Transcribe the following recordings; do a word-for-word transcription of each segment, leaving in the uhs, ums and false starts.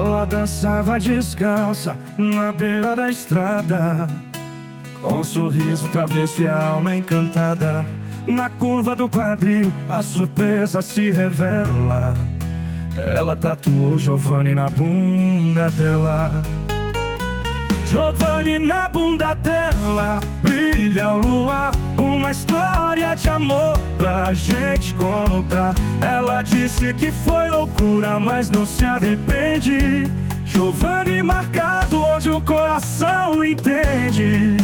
Ela dançava descalça na beira da estrada, com um sorriso travesso e a alma encantada. Na curva do quadril a surpresa se revela. Ela tatuou Giovanni na bunda dela. Giovanni na bunda dela, brilha o luar, uma história de amor pra gente contar. Ela disse que foi loucura, mas não se arrepende. Giovanni marcado onde o coração entende.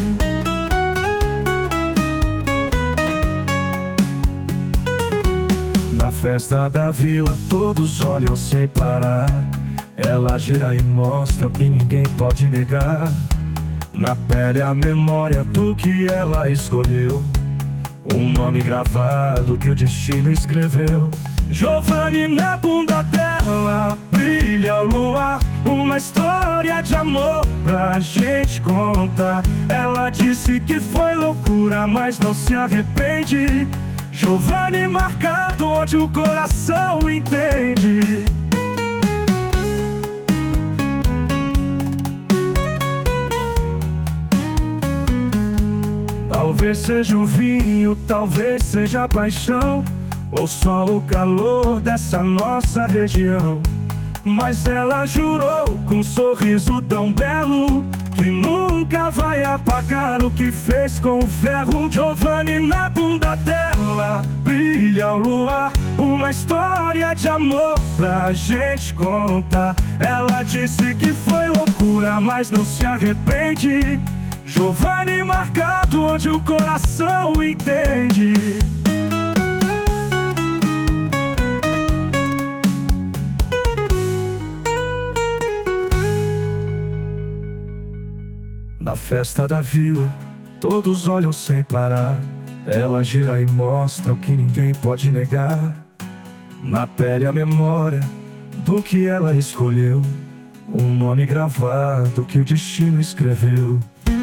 Na festa da vila todos olham sem parar. Ela gira e mostra o que ninguém pode negar. Na pele a memória do que ela escolheu, um nome gravado que o destino escreveu. Giovanni na bunda dela, brilha o luar, uma história de amor pra gente contar. Ela disse que foi loucura, mas não se arrepende. Giovanni marcado onde o coração entende. Talvez seja o vinho, talvez seja a paixão, ou só o calor dessa nossa região. Mas ela jurou com um sorriso tão belo que nunca vai apagar o que fez com o ferro. Giovanni na bunda dela, brilha o luar, uma história de amor pra gente contar. Ela disse que foi loucura, mas não se arrepende. Giovanni marcado onde o coração entende. Na festa da vila todos olham sem parar. Ela gira e mostra o que ninguém pode negar. Na pele a memória do que ela escolheu, um nome gravado que o destino escreveu.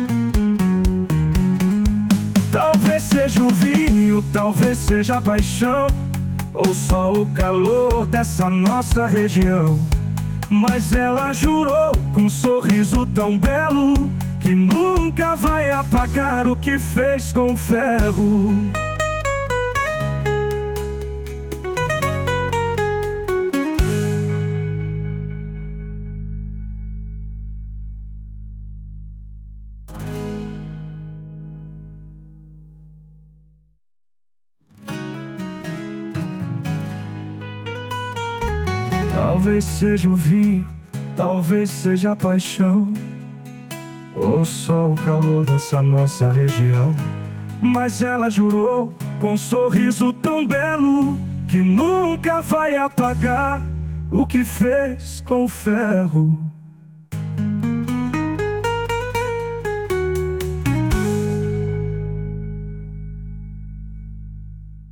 Talvez seja o vinho, talvez seja a paixão, ou só o calor dessa nossa região. Mas ela jurou com um sorriso tão belo que nunca vai apagar o que fez com o ferro. Talvez seja o vinho, talvez seja a paixão, ou só o calor dessa nossa região. Mas ela jurou com um sorriso tão belo que nunca vai apagar o que fez com o ferro.